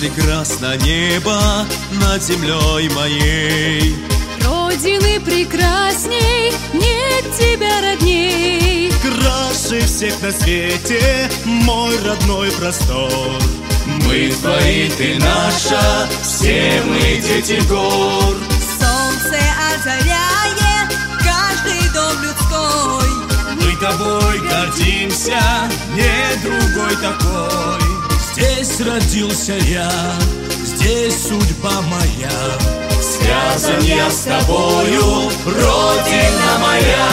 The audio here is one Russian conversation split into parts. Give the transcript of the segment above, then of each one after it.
прекрасно небо над землей моей. Родины прекрасней, нет тебя родней. Краше всех на свете мой родной простор. Мы твои, ты наша, все мы дети гор. Солнце озаряет каждый дом людской. Мы тобой гордимся, нет другой такой. Здесь родился я, здесь судьба моя. Связан я с тобою, Родина моя.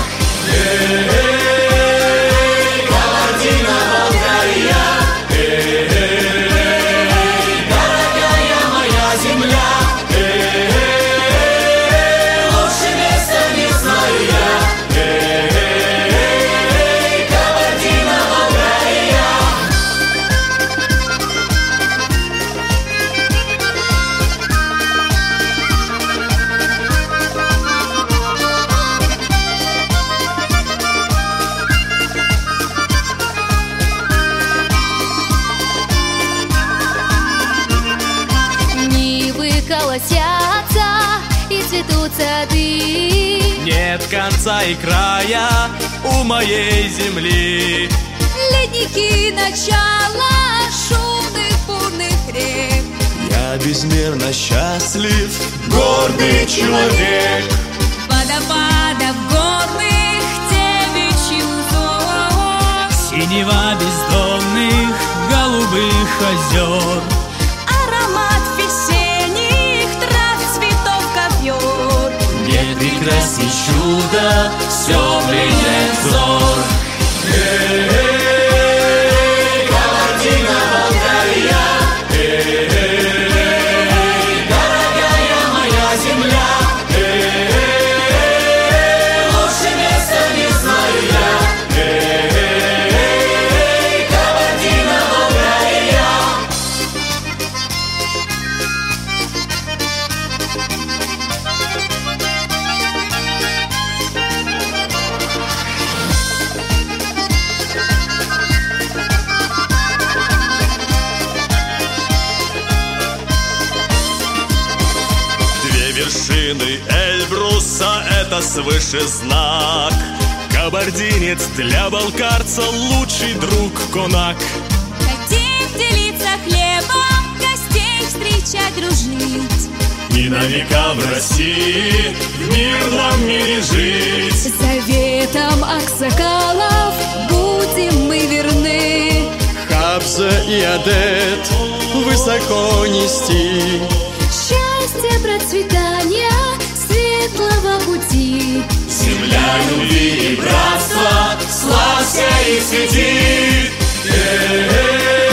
Кабардино, Болгария. Дорогая моя земля. Лучше места не знаю я. Кабардино, Болгария. Колосятся и цветут сады. Нет конца и края у моей земли. Ледники начала шумных бурных рек. Я безмерно счастлив, гордый человек. Водопадов горных девичий узор. Синева бездонных голубых озер. Аромат весенних трав, цветов, ковер. Нет прекрасней чудо, все пленяет взор. Кабардино, Болгария. Дорогая моя земля. Лучше места не знаю я. Кабардино, Болгария. Две вершины Эльбруса — это свыше знак. Кабардинец для балкарца лучший друг конак. Хотим делиться хлебом, гостей встречать, дружить. И на века в России в мирном мире жить. Заветом аксакалов будем мы верны. Хабза и Адет высоко нести. Счастье, процветания, светлого пути. Земля любви и братства, славься и свети.